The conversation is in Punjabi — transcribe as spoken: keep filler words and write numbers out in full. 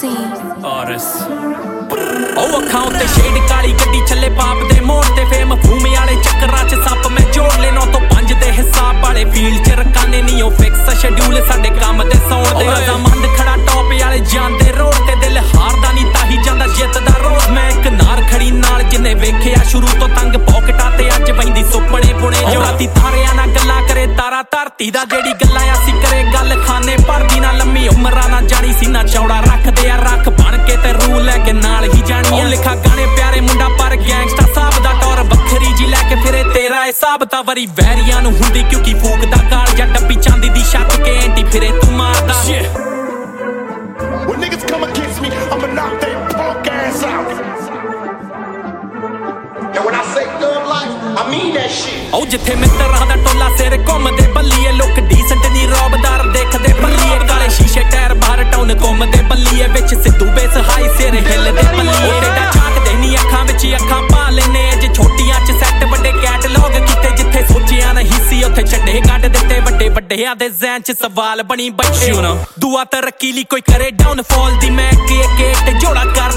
Oris ਉਹ ਅੱਖਾਂ ਉੱਤੇ ਸ਼ੇਡ ਕਾਲੀ ਗੱਡੀ ਚੱਲੇ ਪਾਪ ਦੇ ਮੋੜ ਤੇ ਫੇਮ ਫੂਮੇ ਵਾਲੇ ਚੱਕਰਾਂ ਚ ਸੱਪ ਮੈਂ ਜੋੜ ਲੈ ਨੌ ਤੋਂ ਪੰਜ ਦੇ ਹਿਸਾਬ ਵਾਲੇ ਫੀਲਡ ਚ ਰਕਾਨੇ ਨਹੀਂ ਉਹ ਫਿਕਸ ਸ਼ੈਡਿਊਲ ਸਾਡੇ ਕੰਮ ਦੇ ਸੌਣ ਦੇ ਰਜ਼ਾਮੰਦ ਖੜਾ ਟੌਪ ਵਾਲੇ ਜਾਂਦੇ ਰੋਡ ਤੇ ਦਿਲ ਹਾਰਦਾ ਨਹੀਂ ਤਾਹੀ ਜਾਂਦਾ ਜਿੱਤਦਾ ਰੋਜ਼ ਮੈਂ ਇੱਕ ਨਾਰ ਖੜੀ ਨਾਲ ਜਿੰਨੇ ਵੇਖਿਆ ਸ਼ੁਰੂ ਤੋਂ ਤੰਗ ਪੌਕਟਾਂ ਤੇ ਅੱਜ ਵਹਿੰਦੀ ਸੁਪਨੇ ਪੁਣੇ ਜੋ ਰਾਤੀ ਤਾਰਿਆਂ ਨਾਲ ਗੱਲਾਂ ਕਰੇ ਤਾਰਾ ਧਰਤੀ ਦਾ ਜਿਹੜੀ ਗੱਲਾਂ ਅਸੀਂ ਕਰੇ ਗੱਲ ਖਾਨੇ ਭਰਦੀ ਨਾ ਲੰਮੀ ਉਮਰਾਂ ਨਾ ਜਾਣੀ ਸੀ ਨਾ ਚੌੜਾ ਰੱਖਦੇ ਆ ਰੱਖ ਬਣ ਕੇ ਤੇ ਰੂਲ ਲੈ ਕੇ ਨਾਲ ਹੀ ਜਾਣੀ ਆ ਲਿਖਾ ਗਾਣੇ ਪਿਆਰੇ ਮੁੰਡਾ ਪਰ ਗੈਂਗਸਟਰ ਸਾਹਿਬ ਦਾ ਟੌਰ ਵੱਖਰੀ ਜੀ ਲੈ ਕੇ ਫਿਰੇ ਤੇਰਾ ਹਿਸਾਬ ਤਾਂ ਵਰੀ ਵੈਰੀਆਂ ਨੂੰ ਹੁੰਦੀ ਕਿਉਂਕਿ ਫੂਕਦਾ ਕਾਲ ਜਾਂ ਡੱਬੀ ਚਾਂਦੀ ਦੀ ਛੱਤ ਕੇ ਐਂਟੀ ਫਿਰੇ ਤੂੰ ਮਾਰਦਾ When niggas come against me, I'ma knock their punk ass out. And when I say thug life, I mean that shit. ਉਹ ਜਿੱਥੇ ਮਿੱਤਰਾਂ ਦਾ ਟੋਲਾ ਸਿਰ ਘੁੰਮਦੇ ਬੱਲੀਏ ਲੋਕ ਡੀਸੈਂਟ ਨਹੀਂ ਰੌਬਦਾਰ ਦੇਖਦੇ ਬੱਲੀਏ ਕਾਲੇ ਸ਼ੀਸ਼ੇ ਟਾਇਰ ਬਾਹਰ ਟਾਊਨ ਘੁੰਮਦੇ ਬੱਲੀਏ ਵਿੱਚ ਸਿੱਧੂ ਬੇਸ ਹਾਈ ਸਿਰ ਹਿੱਲਦੇ ਬੱਲੀਏ ਟੇਡਾ ਝਾਕਦੇ ਨਹੀਂ ਅੱਖਾਂ ਵਿੱਚ ਅੱਖਾਂ ਪਾ ਲੈਨੇ ਜੇ ਛੋਟੀਆਂ ਚ ਸੈੱਟ ਵੱਡੇ ਕੈਟਲੌਗ ਕੀਤੇ ਜਿੱਥੇ ਸੋਚਿਆ ਨਹੀਂ ਸੀ ਉੱਥੇ ਛੱਡੇ ਕੱਢ ਦਿੱਤੇ ਵੱਡੇ ਵੱਡਿਆਂ ਦੇ ਜ਼ਹਿਨ ਚ ਸਵਾਲ ਬਣੀ ਬੈਠੇ ਦੁਆ ਤਰੱਕੀ ਲਈ ਕੋਈ ਕਰੇ ਡਾਊਨਫਾਲ ਦੀ ਮੈਂ ਕੇ ਕੇ ਤੇ ਜੋੜਾ ਕਰ